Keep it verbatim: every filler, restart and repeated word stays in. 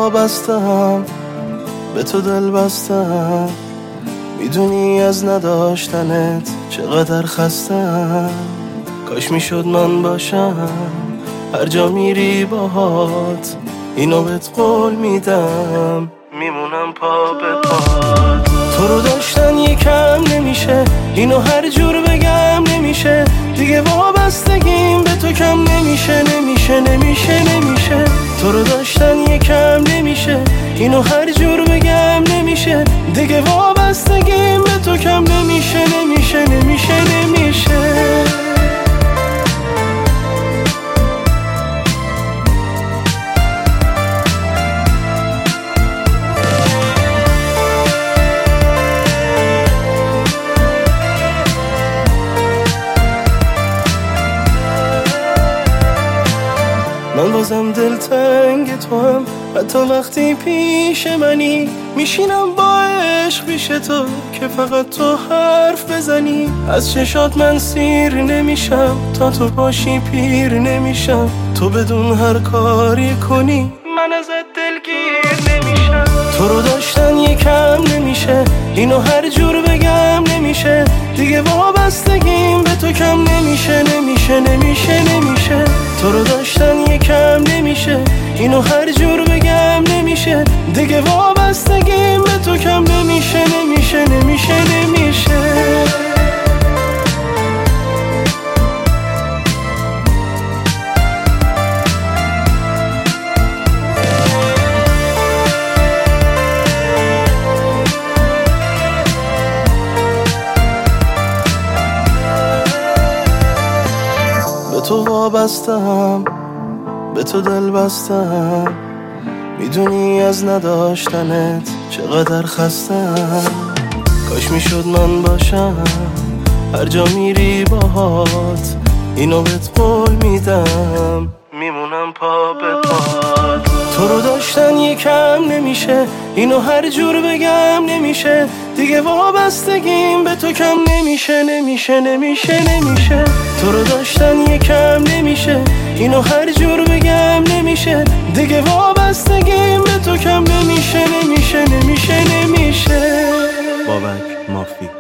وابستم، به تو دل بستم. میدونی از نداشتنت چقدر خستم. کاش میشد من باشم هر جا میری باهات. اینو بهت قول میدم، میمونم پا به پات. تو رو داشتن یکم نمیشه، اینو هر جور بگم نمیشه. دیگه وابستگیم به تو کم نمیشه، نمیشه نمیشه نمیشه. تو رو داشتن یکم نمیشه، اینو هر جور بگم نمیشه. دیگه وابستگیم به تو کم نمیشه، نمیشه نمیشه نمیشه. من بازم دلتنگ تو هم، حتی وقتی پیش منی. میشینم با عشق پیش تو که فقط تو حرف بزنی. از چشات من سیر نمیشم، تا تو باشی پیر نمیشم. تو بدون هر کاری کنی من ازت دلگیر نمیشم. تو رو داشتن یکم نمیشه، اینو هر جور بگم نمیشه. دیگه وابستگیم به تو کم نمیشه، نمیشه نمیشه نمیشه. تو رو داشتن یکم نمیشه، اینو هر جور بگم نمیشه. دیگه وابستگیم به تو کم نمیشه، نمیشه نمیشه نمیشه. به تو وابستم، به تو دل بستم. میدونی از نداشتنت چقدر خستم. کاش میشد من باشم هر جا میری باهات. اینو بهت قول میدم، میمونم پا به پات. تو رو داشتن یکم نمیشه، اینو هر جور بگم نمیشه. دیگه وابستگیم به تو کم نمیشه، نمیشه نمیشه نمیشه. تو رو داشتن یکم نمیشه، اینو هر جور بگم نمیشه. دیگه وابستگیم به تو کم نمیشه، نمیشه نمیشه نمیشه. بابک مافی.